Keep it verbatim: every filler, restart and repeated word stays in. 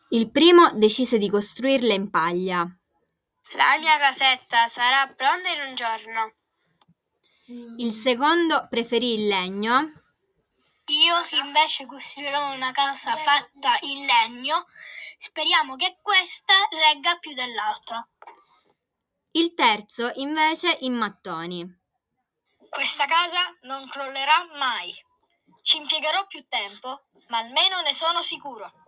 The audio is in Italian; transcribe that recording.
Il primo decise di costruirla in paglia. La mia casetta sarà pronta in un giorno. Il secondo preferì il legno. Io invece costruirò una casa fatta in legno. Speriamo che questa regga più dell'altra. Il terzo invece in mattoni. Questa casa non crollerà mai. Ci impiegherò più tempo, ma almeno ne sono sicuro.